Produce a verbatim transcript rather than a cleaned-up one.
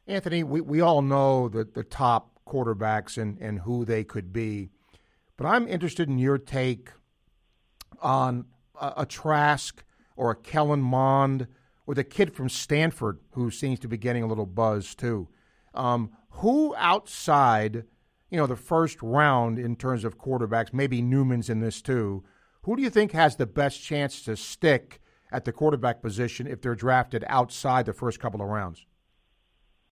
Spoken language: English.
Anthony, we, we all know the, the top quarterbacks and, and who they could be, but I'm interested in your take on a, a Trask or a Kellen Mond or the kid from Stanford who seems to be getting a little buzz too. Um, who outside, you know, the first round in terms of quarterbacks, maybe Newman's in this too, who do you think has the best chance to stick at the quarterback position if they're drafted outside the first couple of rounds?